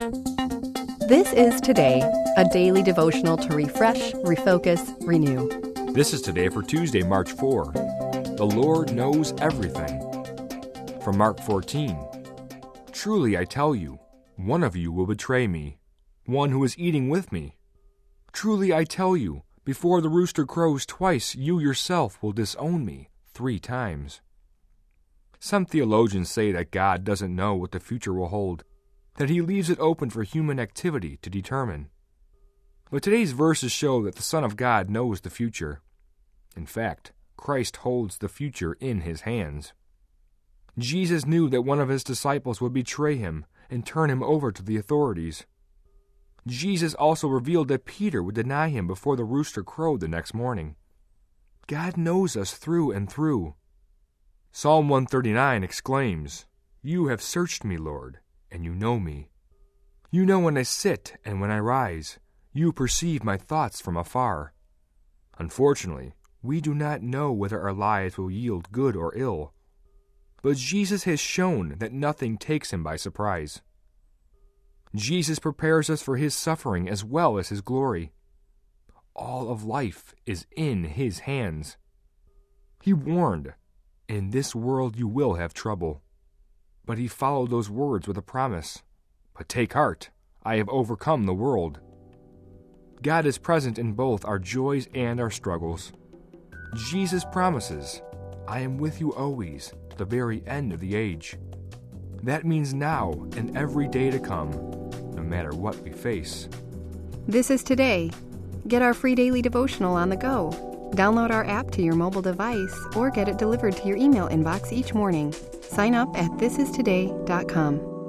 This is Today, a daily devotional to refresh, refocus, renew. This is Today for Tuesday, March 4. The Lord knows everything. From Mark 14. Truly I tell you, one of you will betray me, one who is eating with me. Truly I tell you, before the rooster crows twice, you yourself will disown me 3 times. Some theologians say that God doesn't know what the future will hold, that He leaves it open for human activity to determine. But today's verses show that the Son of God knows the future. In fact, Christ holds the future in His hands. Jesus knew that one of His disciples would betray Him and turn Him over to the authorities. Jesus also revealed that Peter would deny Him before the rooster crowed the next morning. God knows us through and through. Psalm 139 exclaims, "You have searched me, Lord, and you know me. You know when I sit and when I rise. You perceive my thoughts from afar." Unfortunately, we do not know whether our lives will yield good or ill. But Jesus has shown that nothing takes Him by surprise. Jesus prepares us for His suffering as well as His glory. All of life is in His hands. He warned, "In this world you will have trouble." But He followed those words with a promise, "But take heart, I have overcome the world." God is present in both our joys and our struggles. Jesus promises, "I am with you always, to the very end of the age." That means now and every day to come, no matter what we face. This is Today. Get our free daily devotional on the go. Download our app to your mobile device or get it delivered to your email inbox each morning. Sign up at thisistoday.com.